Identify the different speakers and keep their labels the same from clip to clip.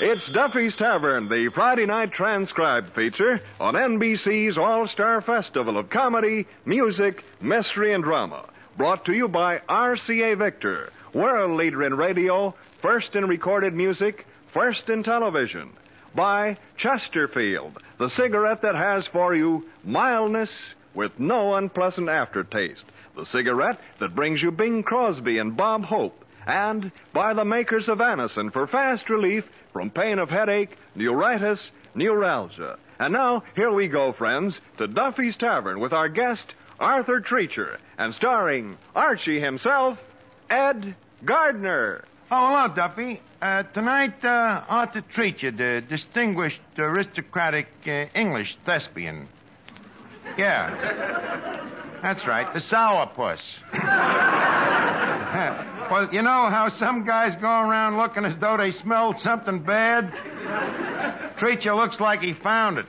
Speaker 1: It's Duffy's Tavern, the Friday night transcribed feature on NBC's All-Star Festival of Comedy, Music, Mystery, and Drama. Brought to you by RCA Victor, world leader in radio, first in recorded music, first in television. By Chesterfield, the cigarette that has for you mildness with no unpleasant aftertaste. The cigarette that brings you Bing Crosby and Bob Hope. And by the makers of Anacin for fast relief from pain of headache, neuritis, neuralgia. And now, here we go, friends, to Duffy's Tavern with our guest, Arthur Treacher, and starring Archie himself, Ed Gardner.
Speaker 2: Oh, hello, Duffy. Tonight, Arthur Treacher, the distinguished aristocratic English thespian. Yeah, that's right, the sourpuss. Well, you know how some guys go around looking as though they smelled something bad? Treacher looks like he found it.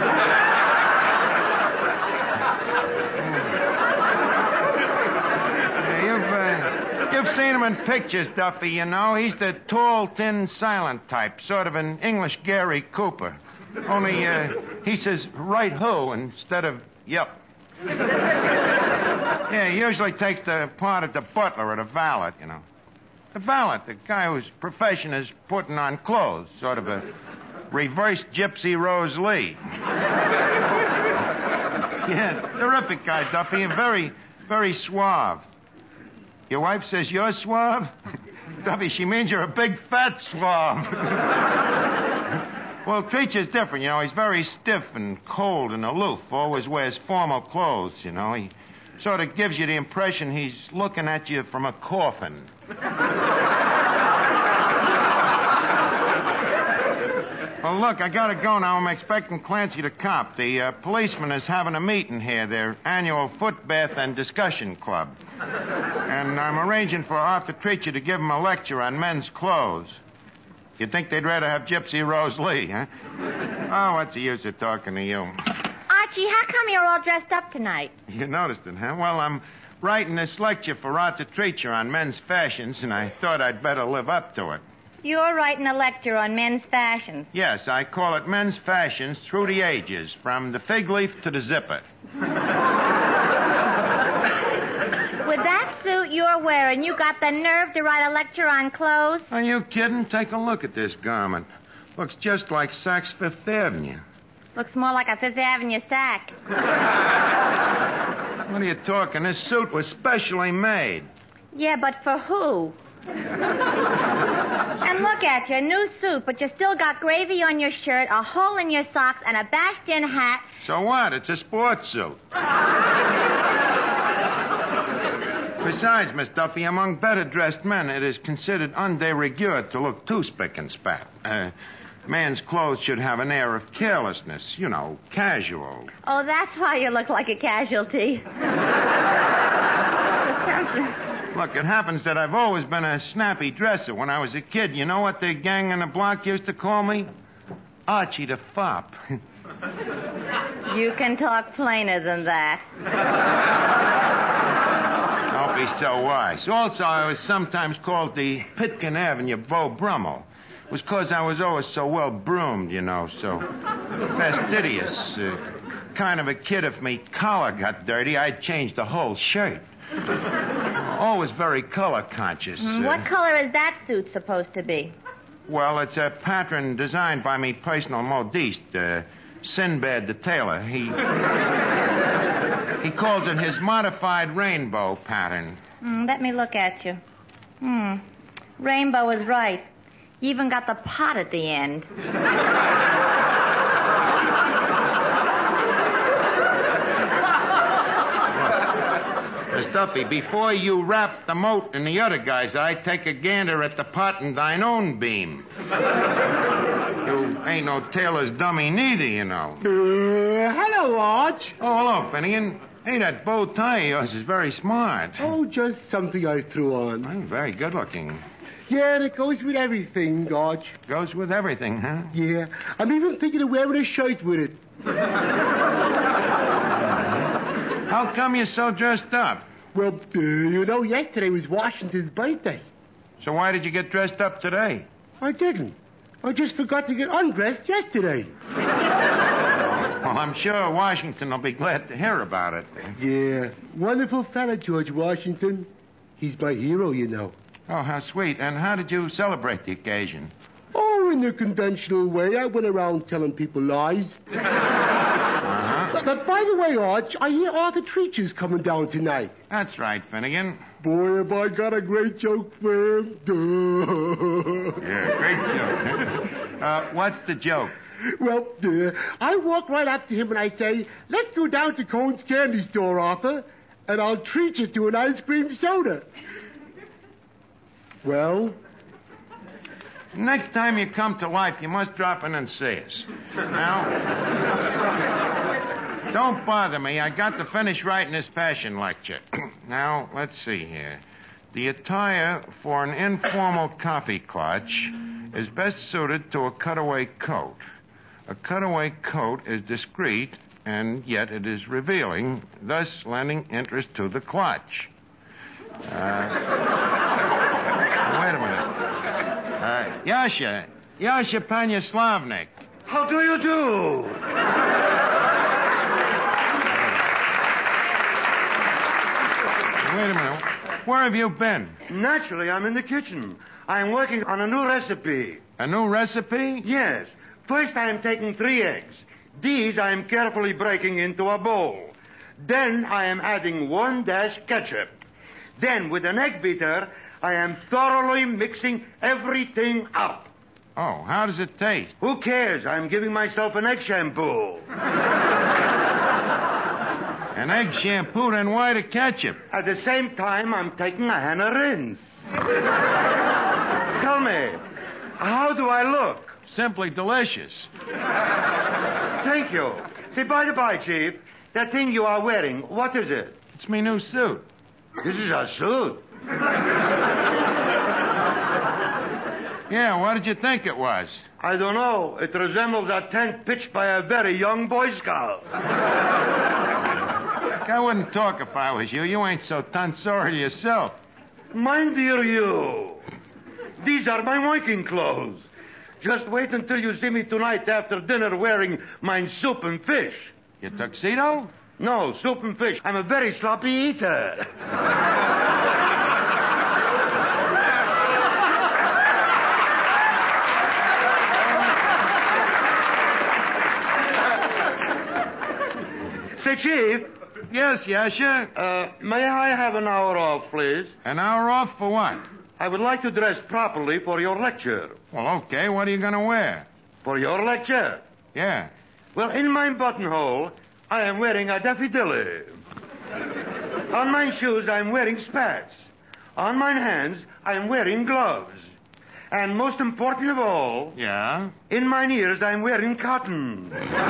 Speaker 2: You've seen him in pictures, Duffy, you know. He's the tall, thin, silent type, sort of an English Gary Cooper. Only, he says right ho instead of yup. Yeah, he usually takes the part of the butler or the valet, you know. The valet, the guy whose profession is putting on clothes, sort of a reverse Gypsy Rose Lee. Yeah, terrific guy, Duffy, and very, very suave. Your wife says you're suave? Duffy, she means you're a big fat suave. Well, Treacher's different, you know. He's very stiff and cold and aloof. Always wears formal clothes, you know. He sort of gives you the impression he's looking at you from a coffin. Well, look, I gotta go now. I'm expecting Clancy to cop. The policeman is having a meeting here, their annual foot bath and discussion club. And I'm arranging for Arthur Treacher to give him a lecture on men's clothes. You'd think they'd rather have Gypsy Rose Lee, huh? Oh, what's the use of talking to you?
Speaker 3: Archie, how come you're all dressed up tonight?
Speaker 2: You noticed it, huh? Well, I'm writing this lecture for Arthur Treacher on men's fashions, and I thought I'd better live up to it.
Speaker 3: You're writing a lecture on men's fashions.
Speaker 2: Yes, I call it Men's Fashions Through the Ages, from the fig leaf to the zipper.
Speaker 3: With that suit you're wearing, you got the nerve to write a lecture on clothes?
Speaker 2: Are you kidding? Take a look at this garment. Looks just like Saks Fifth Avenue.
Speaker 3: Looks more like a Fifth Avenue sack.
Speaker 2: What are you talking? This suit was specially made.
Speaker 3: Yeah, but for who? And look at you, a new suit, but you still got gravy on your shirt, a hole in your socks, and a bashed-in hat.
Speaker 2: So what? It's a sports suit. Besides, Miss Duffy, among better-dressed men, it is considered un de rigueur to look too spick and spat. Man's clothes should have an air of carelessness, you know, casual.
Speaker 3: Oh, that's why you look like a casualty.
Speaker 2: Look, it happens that I've always been a snappy dresser. When I was a kid, you know what the gang on the block used to call me? Archie the Fop.
Speaker 3: You can talk plainer than that.
Speaker 2: Don't be so wise. Also, I was sometimes called the Pitkin Avenue Beau Brummel. It was because I was always so well broomed, you know, so fastidious. Kind of a kid, if me collar got dirty, I'd change the whole shirt. Always very color conscious.
Speaker 3: What color is that suit supposed to be?
Speaker 2: Well, it's a pattern designed by me personal modiste, Sinbad the tailor. He calls it his modified rainbow pattern.
Speaker 3: Let me look at you. Rainbow is right. You even got the pot at the end.
Speaker 2: Miss Duffy, before you wrap the moat in the other guy's eye, take a gander at the pot in thine own beam. You ain't no tailor's dummy neither, you know.
Speaker 4: Hello, Arch.
Speaker 2: Oh, hello, Finnegan. Hey, that bow tie of yours is very smart.
Speaker 4: Oh, just something I threw on.
Speaker 2: Well, very good looking.
Speaker 4: Yeah, and it goes with everything, Arch.
Speaker 2: Goes with everything, huh?
Speaker 4: Yeah, I'm even thinking of wearing a shirt with it.
Speaker 2: How come you're so dressed up?
Speaker 4: Well, you know, yesterday was Washington's birthday.
Speaker 2: So why did you get dressed up today?
Speaker 4: I didn't. I just forgot to get undressed yesterday.
Speaker 2: Well, I'm sure Washington will be glad to hear about it.
Speaker 4: Yeah, wonderful fella, George Washington. He's my hero, you know.
Speaker 2: Oh, how sweet. And how did you celebrate the occasion?
Speaker 4: Oh, in the conventional way, I went around telling people lies. But by the way, Arch, I hear Arthur Treacher's coming down tonight.
Speaker 2: That's right, Finnegan.
Speaker 4: Boy, have I got a great joke for him.
Speaker 2: Yeah, great joke. What's the joke?
Speaker 4: Well, I walk right up to him and I say, let's go down to Cone's Candy Store, Arthur, and I'll treat you to an ice cream soda. Well?
Speaker 2: Next time you come to life, you must drop in and see us. Now, don't bother me. I got to finish writing this fashion lecture. Now, let's see here. The attire for an informal coffee clutch is best suited to a cutaway coat. A cutaway coat is discreet, and yet it is revealing, thus lending interest to the clutch. Wait a minute. Yasha Panyaslavnik.
Speaker 5: How do you do?
Speaker 2: Wait a minute. Where have you been?
Speaker 5: Naturally, I'm in the kitchen. I'm working on a new recipe.
Speaker 2: A new recipe?
Speaker 5: Yes. First, I am taking 3 eggs. These I am carefully breaking into a bowl. Then I am adding 1 dash ketchup. Then, with an egg beater, I am thoroughly mixing everything up.
Speaker 2: Oh, how does it taste?
Speaker 5: Who cares? I'm giving myself an egg shampoo.
Speaker 2: An egg shampoo, then why the ketchup?
Speaker 5: At the same time, I'm taking a henna rinse. Tell me, how do I look?
Speaker 2: Simply delicious.
Speaker 5: Thank you. Say, by the by, Chief, that thing you are wearing, what is it?
Speaker 2: It's me new suit.
Speaker 5: This is a suit.
Speaker 2: Yeah, what did you think it was?
Speaker 5: I don't know. It resembles a tent pitched by a very young Boy Scout.
Speaker 2: I wouldn't talk if I was you. You ain't so tonsorial yourself.
Speaker 5: My dear you, these are my working clothes. Just wait until you see me tonight after dinner wearing my soup and fish.
Speaker 2: Your tuxedo?
Speaker 5: No, soup and fish. I'm a very sloppy eater. Say, Chief.
Speaker 2: Yes, Yasha.
Speaker 5: May I have an hour off, please?
Speaker 2: An hour off for what?
Speaker 5: I would like to dress properly for your lecture.
Speaker 2: Well, okay. What are you going to wear?
Speaker 5: For your lecture?
Speaker 2: Yeah.
Speaker 5: Well, in my buttonhole, I am wearing a daffodilly. On my shoes, I'm wearing spats. On my hands, I'm wearing gloves. And most important of all...
Speaker 2: Yeah?
Speaker 5: In my ears, I'm wearing cotton.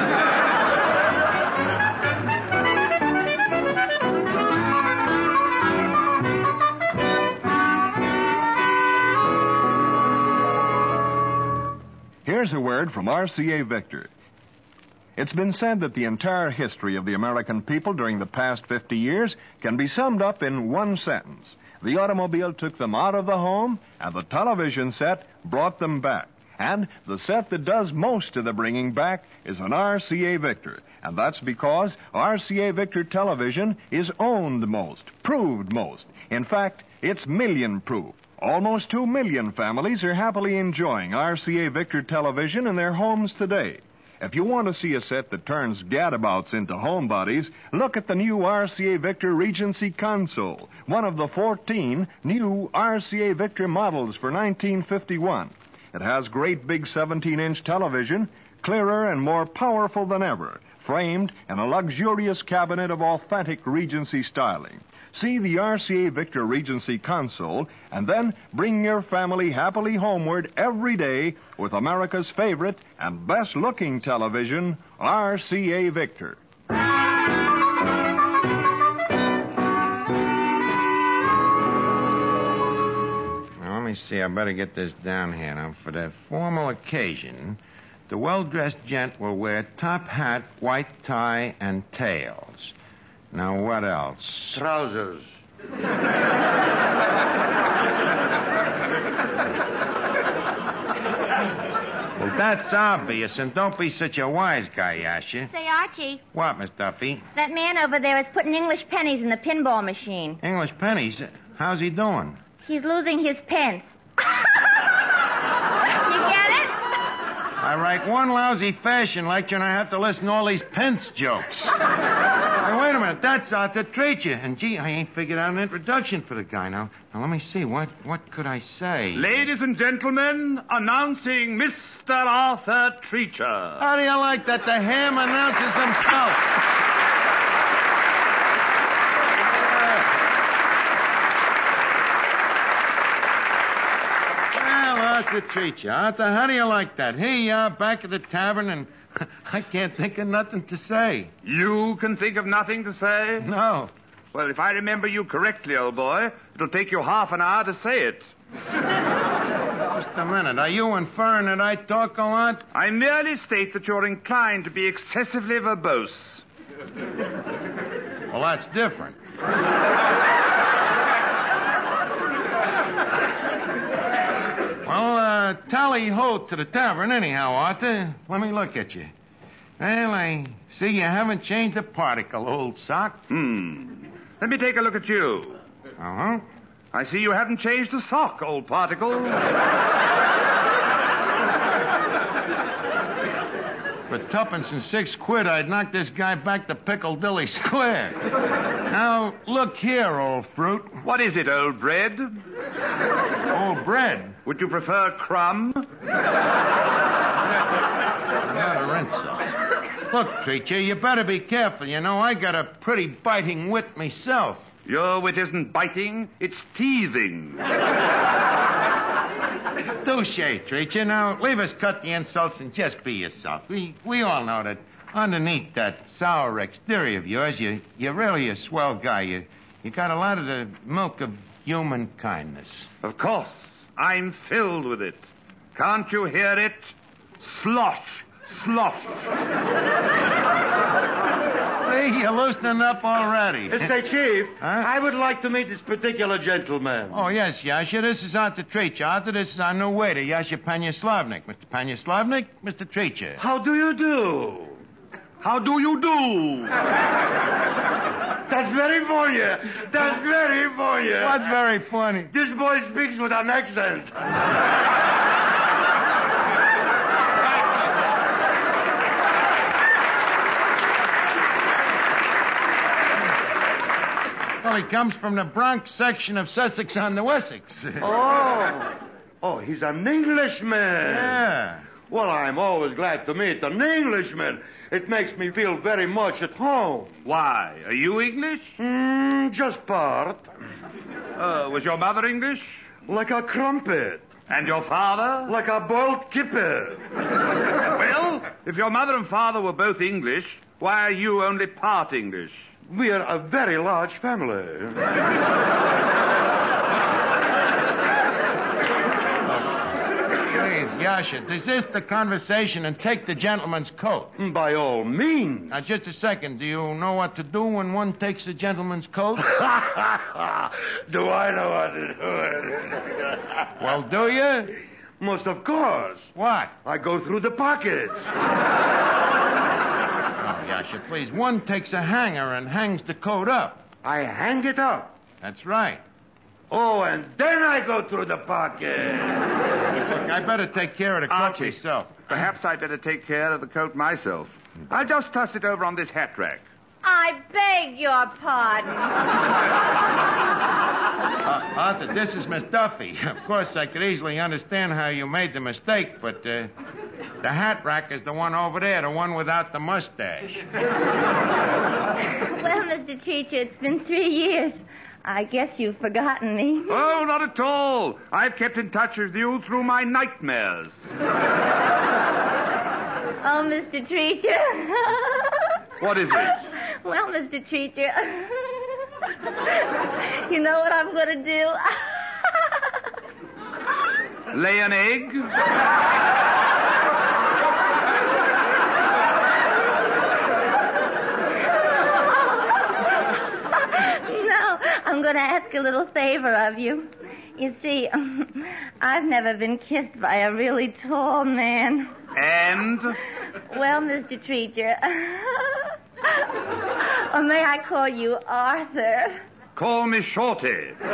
Speaker 1: Here's a word from RCA Victor. It's been said that the entire history of the American people during the past 50 years can be summed up in one sentence. The automobile took them out of the home, and the television set brought them back. And the set that does most of the bringing back is an RCA Victor. And that's because RCA Victor television is owned most, proved most. In fact, it's million-proof. Almost 2 million families are happily enjoying RCA Victor television in their homes today. If you want to see a set that turns gadabouts into homebodies, look at the new RCA Victor Regency console, one of the 14 new RCA Victor models for 1951. It has great big 17-inch television, clearer and more powerful than ever, framed in a luxurious cabinet of authentic Regency styling. See the RCA Victor Regency console, and then bring your family happily homeward every day with America's favorite and best-looking television, RCA Victor.
Speaker 2: Now, let me see. I better get this down here. Now, for the formal occasion, the well-dressed gent will wear top hat, white tie, and tails. Now, what else?
Speaker 5: Trousers.
Speaker 2: That's obvious, and don't be such a wise guy, Yasha.
Speaker 3: Say, Archie,
Speaker 2: What, Miss Duffy?
Speaker 3: that man over there is putting English pennies in the pinball machine.
Speaker 2: English pennies? How's he doing?
Speaker 3: He's losing his pence. You get it?
Speaker 2: I write one lousy fashion lecture, and I have to listen to all these pence jokes. Hey, wait a minute. That's Arthur Treacher. And, gee, I ain't figured out an introduction for the guy. Now let me see. What could I say?
Speaker 6: Ladies and gentlemen, announcing Mr. Arthur Treacher.
Speaker 2: How do you like that? The ham announces himself. Well, Arthur Treacher. Arthur, how do you like that? Here you are back at the tavern, and I can't think of nothing to say.
Speaker 6: You can think of nothing to say?
Speaker 2: No.
Speaker 6: Well, if I remember you correctly, old boy, it'll take you half an hour to say it.
Speaker 2: Just a minute. Are you inferring that I talk a lot?
Speaker 6: I merely state that you're inclined to be excessively verbose.
Speaker 2: Well, that's different. Well, tally ho to the tavern anyhow, Arthur. Let me look at you. Well, I see you haven't changed a particle, old sock.
Speaker 6: Let me take a look at you.
Speaker 2: Uh-huh.
Speaker 6: I see you haven't changed a sock, old particle.
Speaker 2: For tuppence and 6 quid, I'd knock this guy back to Piccadilly Square. Now, look here, old fruit.
Speaker 6: What is it, old bread?
Speaker 2: Old bread?
Speaker 6: Would you prefer crumb?
Speaker 2: Not a insult. Look, Treacher, you better be careful. You know, I got a pretty biting wit myself.
Speaker 6: Your wit isn't biting, it's teasing.
Speaker 2: Touche, Treacher. Now, leave us cut the insults and just be yourself. We all know that underneath that sour exterior of yours, you're really a swell guy. You got a lot of the milk of human kindness.
Speaker 6: Of course, I'm filled with it. Can't you hear it? Slosh, slosh.
Speaker 2: See, you're loosening up already.
Speaker 5: Say, Chief,
Speaker 2: Huh?
Speaker 5: I would like to meet this particular gentleman.
Speaker 2: Oh, yes, Yasha. This is Arthur Treacher. Arthur, this is our new waiter, Yasha Panyaslavnik. Mr. Panyaslavnik, Mr. Treacher.
Speaker 5: How do you do?
Speaker 6: How do you do?
Speaker 5: That's very funny. That's very funny.
Speaker 2: What's very funny?
Speaker 5: This boy speaks with an accent.
Speaker 2: Well, he comes from the Bronx section of Sussex on the Wessex.
Speaker 5: Oh, he's an Englishman.
Speaker 2: Yeah.
Speaker 5: Well, I'm always glad to meet an Englishman. It makes me feel very much at home.
Speaker 6: Why, are you English?
Speaker 5: Just part.
Speaker 6: Was your mother English?
Speaker 5: Like a crumpet.
Speaker 6: And your father?
Speaker 5: Like a boiled kipper.
Speaker 6: Well, if your mother and father were both English, why are you only part English?
Speaker 5: We are a very large family.
Speaker 2: Please, Yasha, desist the conversation and take the gentleman's coat.
Speaker 5: By all means.
Speaker 2: Now, just a second. Do you know what to do when one takes the gentleman's coat?
Speaker 5: Do I know what to do?
Speaker 2: Well, do you?
Speaker 5: Most of course.
Speaker 2: What?
Speaker 5: I go through the pockets.
Speaker 2: Oh, Yasha, please. One takes a hanger and hangs the coat up.
Speaker 5: I hang it up.
Speaker 2: That's right.
Speaker 5: Oh, and then I go through the pocket.
Speaker 2: Look, I better take care of the coat
Speaker 6: Archie.
Speaker 2: myself.
Speaker 6: Perhaps I'd better take care of the coat myself. I'll just toss it over on this hat rack.
Speaker 3: I beg your pardon.
Speaker 2: Arthur, this is Miss Duffy. Of course, I could easily understand how you made the mistake, but the hat rack is the one over there, the one without the mustache.
Speaker 3: Well, Mr. Treacher, it's been 3 years. I guess you've forgotten me.
Speaker 6: Oh, not at all. I've kept in touch with you through my nightmares.
Speaker 3: Oh, Mr. Treacher.
Speaker 6: What is it?
Speaker 3: Well, Mr. Treacher, you know what I'm going to do?
Speaker 6: Lay an egg?
Speaker 3: No, I'm going to ask a little favor of you. You see, I've never been kissed by a really tall man.
Speaker 6: And?
Speaker 3: Well, Mr. Treacher, or may I call you Arthur?
Speaker 6: Call me Shorty.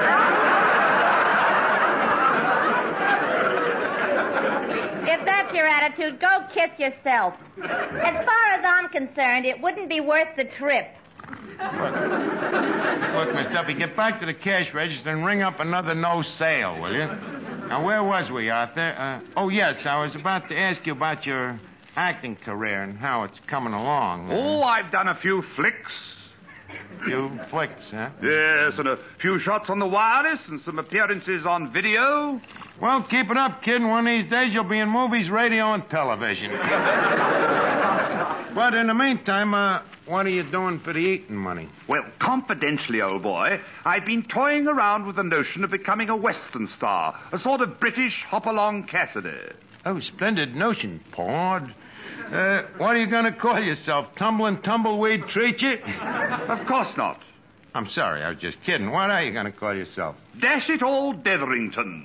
Speaker 3: If that's your attitude, go kiss yourself. As far as I'm concerned, it wouldn't be worth the trip.
Speaker 2: Look, Miss Duffy, get back to the cash register and ring up another no sale, will you? Now, where was we, Arthur? Oh, yes, I was about to ask you about your acting career and how it's coming along.
Speaker 6: Oh, I've done a few flicks.
Speaker 2: Few flicks, huh?
Speaker 6: Yes, and a few shots on the wireless and some appearances on video.
Speaker 2: Well, keep it up, kid, and one of these days you'll be in movies, radio, and television. But in the meantime, what are you doing for the eating money?
Speaker 6: Well, confidentially, old boy, I've been toying around with the notion of becoming a Western star, a sort of British Hop-Along Cassidy.
Speaker 2: Oh, splendid notion, Pord. What are you going to call yourself? Tumbling Tumbleweed Treacher?
Speaker 6: Of course not.
Speaker 2: I'm sorry, I was just kidding. What are you going to call yourself?
Speaker 6: Dash it all, Detherington.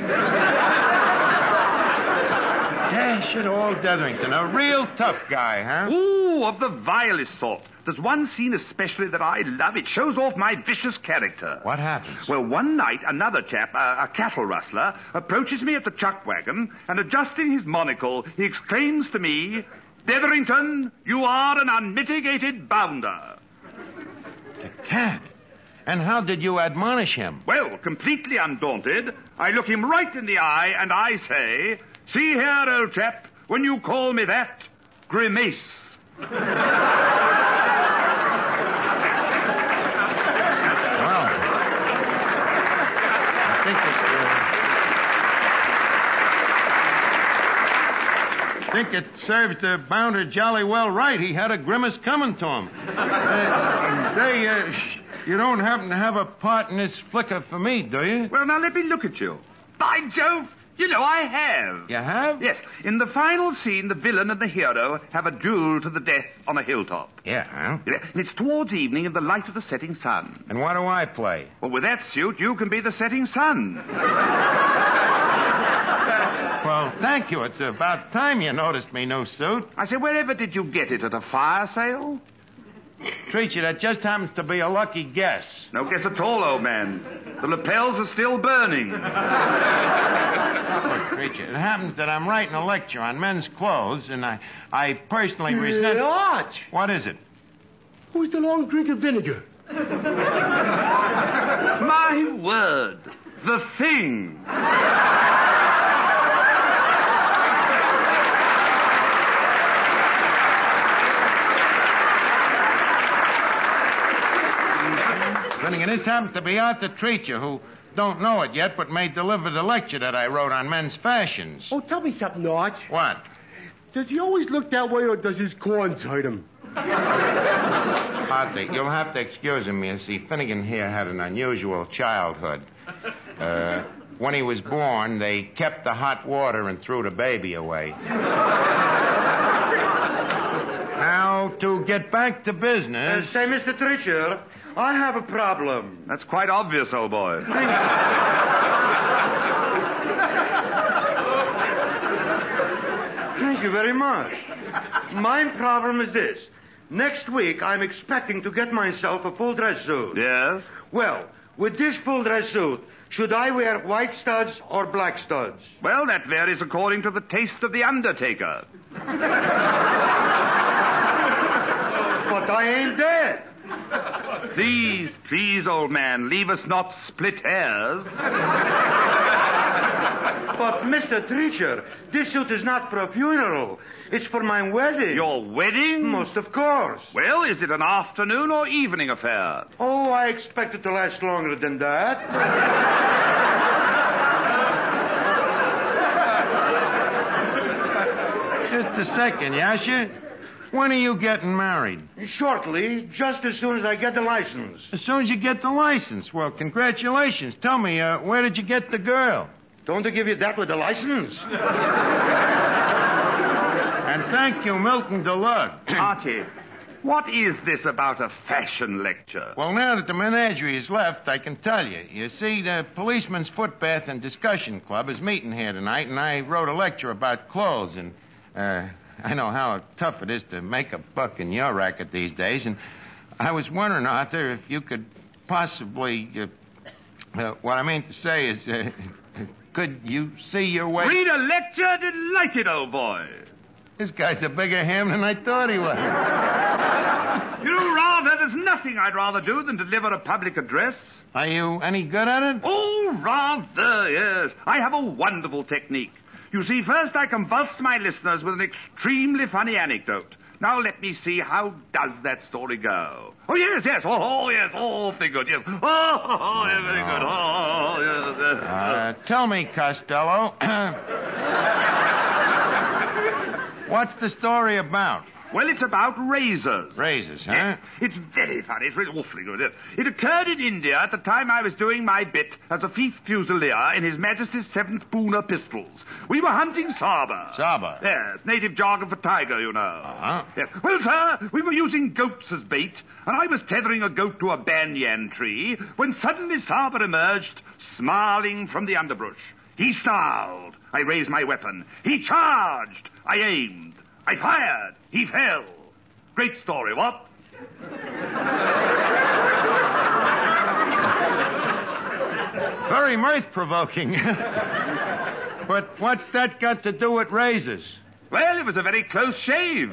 Speaker 2: Dash it all, Detherington. A real tough guy, huh?
Speaker 6: Ooh, of the vilest sort. There's one scene especially that I love. It shows off my vicious character.
Speaker 2: What happens?
Speaker 6: Well, one night, another chap, a cattle rustler, approaches me at the chuck wagon, and adjusting his monocle, he exclaims to me, "Detherington, you are an unmitigated bounder."
Speaker 2: Cat. And how did you admonish him?
Speaker 6: Well, completely undaunted, I look him right in the eye, and I say, "See here, old chap, when you call me that, grimace."
Speaker 2: I think it serves the bounder jolly well right. He had a grimace coming to him. You don't happen to have a part in this flicker for me, do you?
Speaker 6: Well, now let me look at you. By Jove, you know I have.
Speaker 2: You have?
Speaker 6: Yes. In the final scene, the villain and the hero have a duel to the death on a hilltop.
Speaker 2: Yeah, huh?
Speaker 6: Yeah, and it's towards evening in the light of the setting sun.
Speaker 2: And what do I play?
Speaker 6: Well, with that suit, you can be the setting sun.
Speaker 2: Well, thank you. It's about time you noticed me new suit.
Speaker 6: I say, wherever did you get it? At a fire sale?
Speaker 2: Treacher, that just happens to be a lucky guess.
Speaker 6: No guess at all, old man. The lapels are still burning.
Speaker 2: Look, Treacher, it happens that I'm writing a lecture on men's clothes, and I personally resent...
Speaker 4: Arch!
Speaker 2: What is it?
Speaker 4: Who's the long drink of vinegar?
Speaker 6: My word. The thing.
Speaker 2: And this happens to be Arthur Treacher, who don't know it yet, but may deliver the lecture that I wrote on men's fashions.
Speaker 4: Oh, tell me something, Arch.
Speaker 2: What?
Speaker 4: Does he always look that way, or does his corns hurt him?
Speaker 2: Arthur, you'll have to excuse him. You see, Finnegan here had an unusual childhood. When he was born, they kept the hot water and threw the baby away. Now, to get back to business...
Speaker 5: Say, Mr. Treacher, I have a problem.
Speaker 6: That's quite obvious, old boy.
Speaker 5: Thank you very much. My problem is this. Next week, I'm expecting to get myself a full dress suit.
Speaker 6: Yes?
Speaker 5: Well, with this full dress suit, should I wear white studs or black studs?
Speaker 6: Well, that varies according to the taste of the undertaker.
Speaker 5: But I ain't dead.
Speaker 6: Please, old man, leave us not split hairs.
Speaker 5: But, Mr. Treacher, this suit is not for a funeral. It's for my wedding.
Speaker 6: Your wedding?
Speaker 5: Most of course.
Speaker 6: Well, is it an afternoon or evening affair?
Speaker 5: Oh, I expect it to last longer than that.
Speaker 2: Just a second, Yasha. When are you getting married?
Speaker 5: Shortly, just as soon as I get the license.
Speaker 2: As soon as you get the license. Well, congratulations. Tell me, where did you get the girl?
Speaker 5: Don't they give you that with the license?
Speaker 2: And thank you, Milton DeLug.
Speaker 6: Archie, what is this about a fashion lecture?
Speaker 2: Well, now that the menagerie is left, I can tell you. You see, the Policeman's Footbath and Discussion Club is meeting here tonight, and I wrote a lecture about clothes, and I know how tough it is to make a buck in your racket these days, and I was wondering, Arthur, if you could possibly... what I mean to say is, could you see your way...
Speaker 6: Read a lecture? Delighted, old boy.
Speaker 2: This guy's a bigger ham than I thought he was.
Speaker 6: There's nothing I'd rather do than deliver a public address.
Speaker 2: Are you any good at it?
Speaker 6: Oh, rather, yes. I have a wonderful technique. You see, first I convulse my listeners with an extremely funny anecdote. Now let me see, how does that story go? Oh, yes. Oh, yes. Oh, very good, yes. Oh, yes, very good. Oh, yes.
Speaker 2: Tell me, Costello. What's the story about?
Speaker 6: Well, it's about razors.
Speaker 2: Razors, huh?
Speaker 6: Yes. It's very funny. It's really awfully good. It occurred in India at the time I was doing my bit as a Fife Fusilier in His Majesty's 7th Puna pistols. We were hunting Saba.
Speaker 2: Saba?
Speaker 6: Yes, native jargon for tiger, you know.
Speaker 2: Uh-huh.
Speaker 6: Yes. Well, sir, we were using goats as bait, and I was tethering a goat to a banyan tree when suddenly Saba emerged, smiling from the underbrush. He snarled. I raised my weapon. He charged. I aimed. I fired. He fell. Great story, what?
Speaker 2: Very mirth-provoking. But what's that got to do with razors?
Speaker 6: Well, it was a very close shave.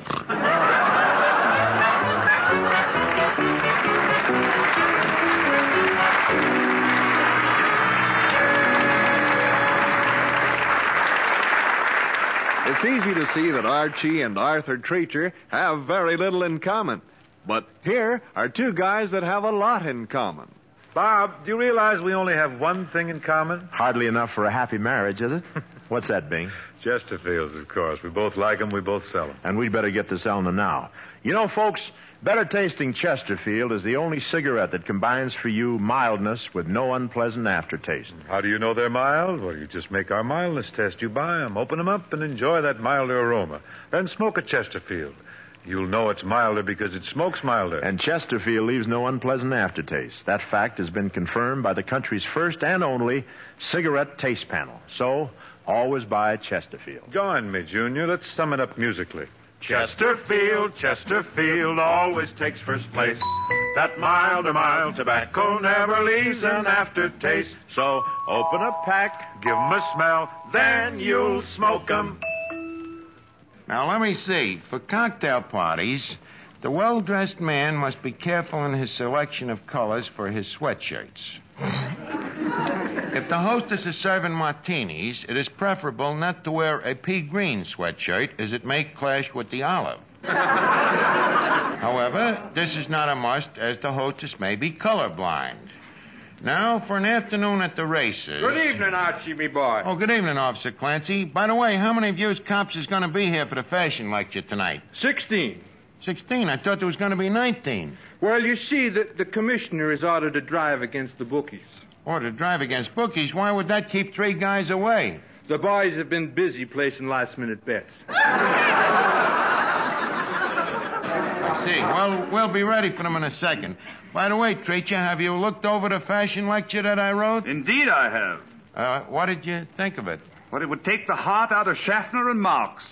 Speaker 1: It's easy to see that Archie and Arthur Treacher have very little in common. But here are two guys that have a lot in common.
Speaker 7: Bob, do you realize we only have one thing in common?
Speaker 8: Hardly enough for a happy marriage, is it? What's that, Bing?
Speaker 7: Chesterfields, of course. We both like them. We both sell them.
Speaker 8: And we'd better get to selling them now. You know, folks, better tasting Chesterfield is the only cigarette that combines for you mildness with no unpleasant aftertaste.
Speaker 7: How do you know they're mild? Well, you just make our mildness test. You buy them, open them up, and enjoy that milder aroma. Then smoke a Chesterfield. You'll know it's milder because it smokes milder.
Speaker 8: And Chesterfield leaves no unpleasant aftertaste. That fact has been confirmed by the country's first and only cigarette taste panel. So, always buy Chesterfield.
Speaker 7: Join me, Junior. Let's sum it up musically.
Speaker 8: Chesterfield, Chesterfield always takes first place. That mild tobacco never leaves an aftertaste. So, open a pack, give 'em a smell, then you'll smoke 'em.
Speaker 2: Now, let me see. For cocktail parties, the well-dressed man must be careful in his selection of colors for his sweatshirts. If the hostess is serving martinis, it is preferable not to wear a pea green sweatshirt, as it may clash with the olive. However, this is not a must, as the hostess may be colorblind. Now, for an afternoon at the races...
Speaker 9: Good evening, Archie, me boy.
Speaker 2: Oh, good evening, Officer Clancy. By the way, how many of you cops is going to be here for the fashion lecture tonight?
Speaker 9: 16.
Speaker 2: 16? I thought there was going to be 19.
Speaker 9: Well, you see, the commissioner is ordered to drive against the bookies.
Speaker 2: Ordered to drive against bookies? Why would that keep 3 guys away?
Speaker 9: The boys have been busy placing last-minute bets.
Speaker 2: I see. Well, we'll be ready for them in a second. By the way, Treacher, have you looked over the fashion lecture that I wrote?
Speaker 6: Indeed I have.
Speaker 2: What did you think of it?
Speaker 6: Well, it would take the heart out of Schaffner and Marx.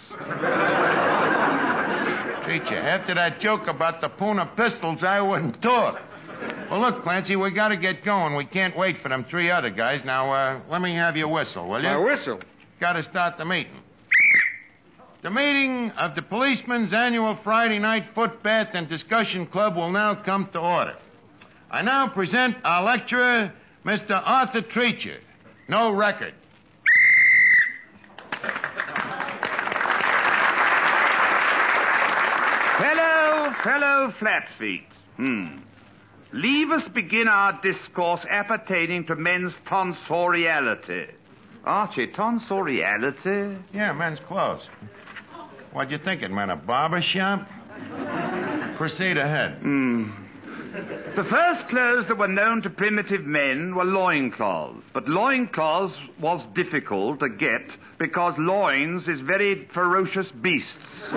Speaker 2: Treacher, after that joke about the Puna pistols, I wouldn't talk. Well, look, Clancy, we got to get going. We can't wait for them 3 other guys. Now, let me have your whistle, will you?
Speaker 9: My whistle?
Speaker 2: Got to start the meeting. The meeting of the Policemen's Annual Friday Night Foot Bath and Discussion Club will now come to order. I now present our lecturer, Mr. Arthur Treacher. No record.
Speaker 6: Fellow Flatfeet. Leave us begin our discourse appertaining to men's tonsoriality. Archie, tonsoriality?
Speaker 2: Yeah, men's clothes. What'd you think it meant, a barber shop? Proceed ahead.
Speaker 6: The first clothes that were known to primitive men were loincloths. But loincloths was difficult to get because loins is very ferocious beasts.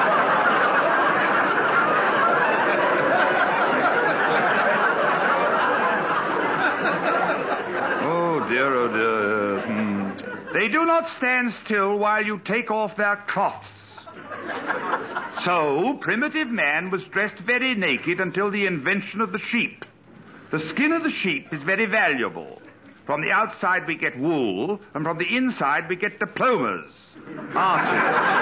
Speaker 6: Oh, dear. They do not stand still while you take off their cloths. So, primitive man was dressed very naked until the invention of the sheep. The skin of the sheep is very valuable. From the outside we get wool, and from the inside we get diplomas. Archie.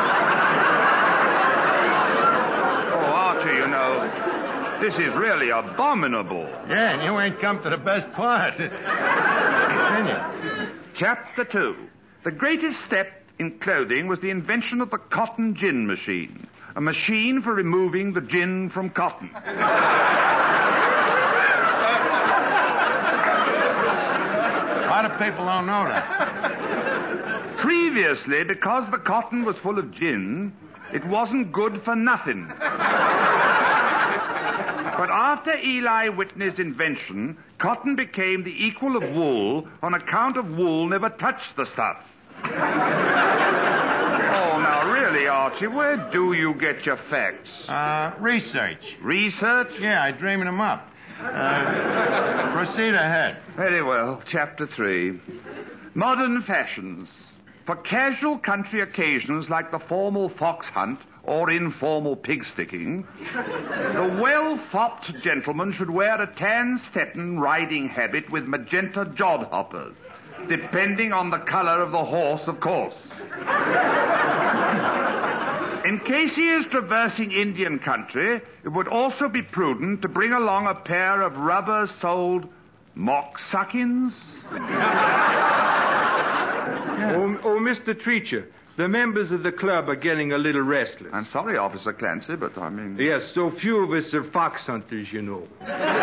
Speaker 6: Oh, Archie, you know, this is really abominable.
Speaker 2: Yeah, and you ain't come to the best part. Continue.
Speaker 6: Chapter 2. The greatest step in clothing was the invention of the cotton gin machine. A machine for removing the gin from cotton.
Speaker 2: A lot of people don't know that.
Speaker 6: Previously, because the cotton was full of gin, it wasn't good for nothing. But after Eli Whitney's invention, cotton became the equal of wool on account of wool never touched the stuff. Oh, now really, Archie, where do you get your facts?
Speaker 2: Research.
Speaker 6: Research?
Speaker 2: Yeah, I dreaming them up. Proceed ahead.
Speaker 6: Very well. Chapter 3. Modern fashions. For casual country occasions like the formal fox hunt or informal pig sticking, the well-fopped gentleman should wear a tan Stetson riding habit with magenta jodhoppers, depending on the color of the horse, of course. In case he is traversing Indian country, it would also be prudent to bring along a pair of rubber-soled mock-suckins.
Speaker 9: Oh, Mr. Treacher, the members of the club are getting a little restless.
Speaker 6: I'm sorry, Officer Clancy, but I mean...
Speaker 9: Yes, so few of us are fox hunters, you know.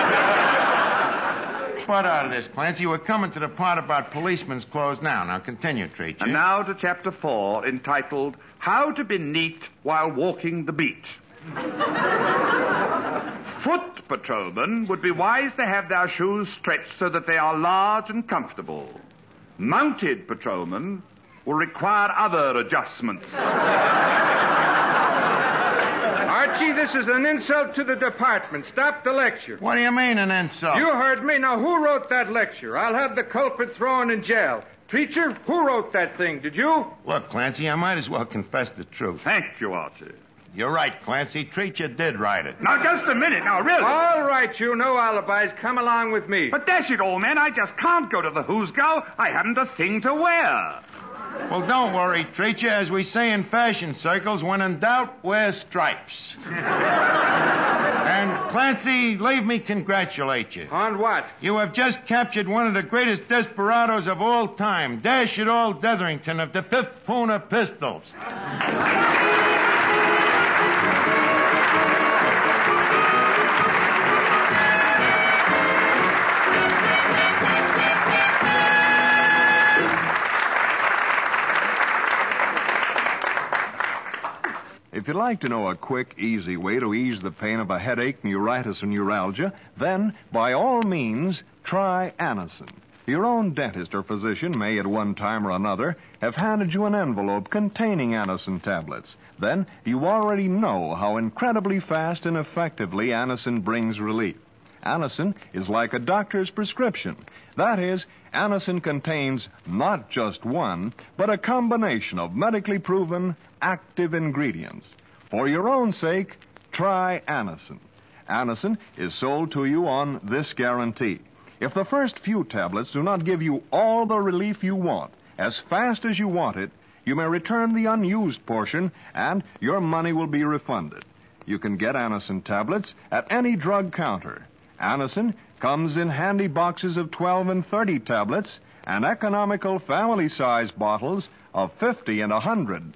Speaker 2: What out of this, Clancy? We're coming to the part about policemen's clothes now. Now, continue, Treacher.
Speaker 6: And now to Chapter 4, entitled, How to Be Neat While Walking the Beat. Foot patrolmen would be wise to have their shoes stretched so that they are large and comfortable. Mounted patrolmen will require other adjustments.
Speaker 9: Archie, this is an insult to the department. Stop the lecture.
Speaker 2: What do you mean, an insult?
Speaker 9: You heard me. Now, who wrote that lecture? I'll have the culprit thrown in jail. Treacher, who wrote that thing? Did you?
Speaker 2: Look, Clancy, I might as well confess the truth.
Speaker 6: Thank you, Archie.
Speaker 2: You're right, Clancy. Treacher did write it.
Speaker 6: Now, just a minute. Now, really.
Speaker 9: All right, you no alibis. Come along with me.
Speaker 6: But dash it, old man, I just can't go to the Hoosgow. I haven't a thing to wear.
Speaker 2: Well, don't worry, Treacher. As we say in fashion circles, when in doubt, wear stripes. And, Clancy, leave me congratulate you.
Speaker 9: On what?
Speaker 2: You have just captured one of the greatest desperados of all time, Dash It All Detherington of the 5th Puna Pistols.
Speaker 1: If you'd like to know a quick, easy way to ease the pain of a headache, neuritis, or neuralgia, then, by all means, try Anacin. Your own dentist or physician may, at one time or another, have handed you an envelope containing Anacin tablets. Then, you already know how incredibly fast and effectively Anacin brings relief. Anacin is like a doctor's prescription. That is, Anacin contains not just one, but a combination of medically proven active ingredients. For your own sake, try Anacin. Anacin is sold to you on this guarantee. If the first few tablets do not give you all the relief you want, as fast as you want it, you may return the unused portion and your money will be refunded. You can get Anacin tablets at any drug counter. Anacin comes in handy boxes of 12 and 30 tablets and economical family-size bottles of 50 and 100.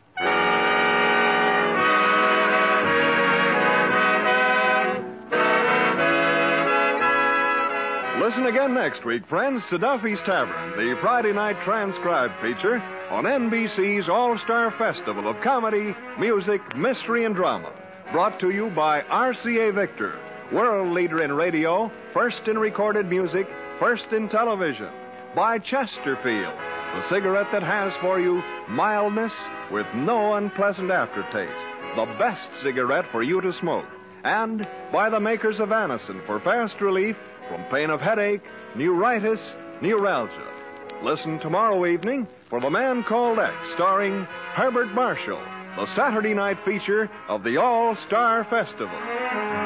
Speaker 1: Listen again next week, friends, to Duffy's Tavern, the Friday night transcribed feature on NBC's All-Star Festival of Comedy, Music, Mystery, and Drama. Brought to you by RCA Victor, world leader in radio, first in recorded music, first in television. By Chesterfield, the cigarette that has for you mildness with no unpleasant aftertaste. The best cigarette for you to smoke. And by the makers of Anacin for fast relief from pain of headache, neuritis, neuralgia. Listen tomorrow evening for The Man Called X, starring Herbert Marshall. the Saturday night feature of the All-Star Festival.